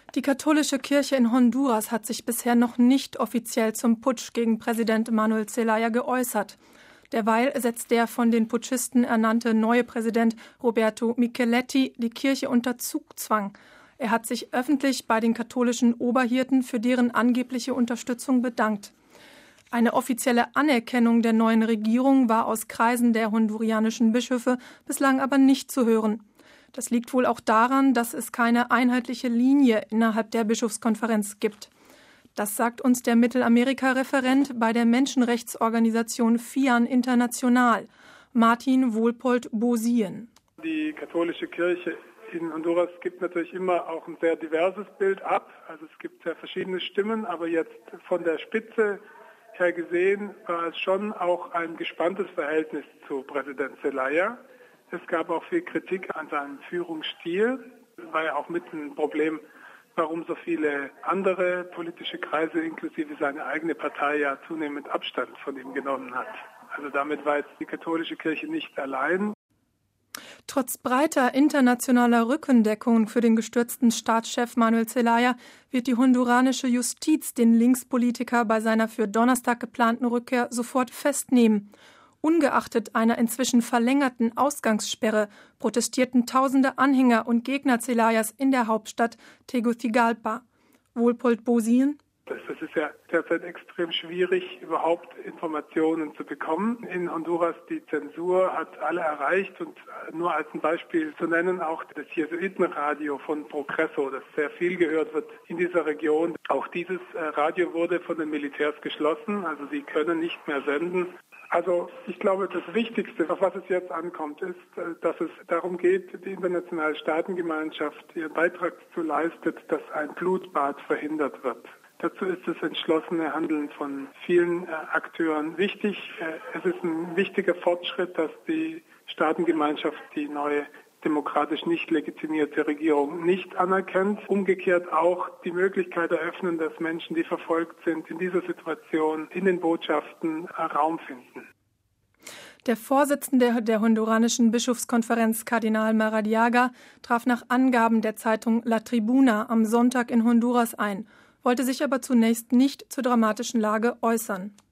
Die katholische Kirche in Honduras hat sich bisher noch nicht offiziell zum Putsch gegen Präsident Manuel Zelaya geäußert. Derweil setzt der von den Putschisten ernannte neue Präsident Roberto Micheletti die Kirche unter Zugzwang. Er hat sich öffentlich bei den katholischen Oberhirten für deren angebliche Unterstützung bedankt. Eine offizielle Anerkennung der neuen Regierung war aus Kreisen der hondurianischen Bischöfe bislang aber nicht zu hören. Das liegt wohl auch daran, dass es keine einheitliche Linie innerhalb der Bischofskonferenz gibt. Das sagt uns der Mittelamerika-Referent bei der Menschenrechtsorganisation FIAN International, Martin Wohlpold-Bosien. Die katholische Kirche in Honduras gibt natürlich immer auch ein sehr diverses Bild ab. Also es gibt sehr verschiedene Stimmen, aber jetzt von der Spitze her gesehen war es schon auch ein gespanntes Verhältnis zu Präsident Zelaya. Es gab auch viel Kritik an seinem Führungsstil. Das war ja auch mit ein Problem, warum so viele andere politische Kreise, inklusive seine eigene Partei, ja zunehmend Abstand von ihm genommen hat. Also damit war jetzt die katholische Kirche nicht allein. Trotz breiter internationaler Rückendeckung für den gestürzten Staatschef Manuel Zelaya wird die honduranische Justiz den Linkspolitiker bei seiner für Donnerstag geplanten Rückkehr sofort festnehmen. Ungeachtet einer inzwischen verlängerten Ausgangssperre protestierten tausende Anhänger und Gegner Zelayas in der Hauptstadt Tegucigalpa. Wohlpold-Bosien. Es ist ja derzeit extrem schwierig, überhaupt Informationen zu bekommen. In Honduras die Zensur hat alle erreicht und nur als ein Beispiel zu nennen auch das Jesuitenradio von Progreso, das sehr viel gehört wird in dieser Region. Auch dieses Radio wurde von den Militärs geschlossen, also sie können nicht mehr senden. Also ich glaube, das Wichtigste, auf was es jetzt ankommt, ist, dass es darum geht, die internationale Staatengemeinschaft ihren Beitrag dazu leistet, dass ein Blutbad verhindert wird. Dazu ist das entschlossene Handeln von vielen Akteuren wichtig. Es ist ein wichtiger Fortschritt, dass die Staatengemeinschaft die neue demokratisch nicht legitimierte Regierung nicht anerkennt. Umgekehrt auch die Möglichkeit eröffnen, dass Menschen, die verfolgt sind, in dieser Situation in den Botschaften Raum finden. Der Vorsitzende der honduranischen Bischofskonferenz, Kardinal Maradiaga, traf nach Angaben der Zeitung La Tribuna am Sonntag in Honduras ein, wollte sich aber zunächst nicht zur dramatischen Lage äußern.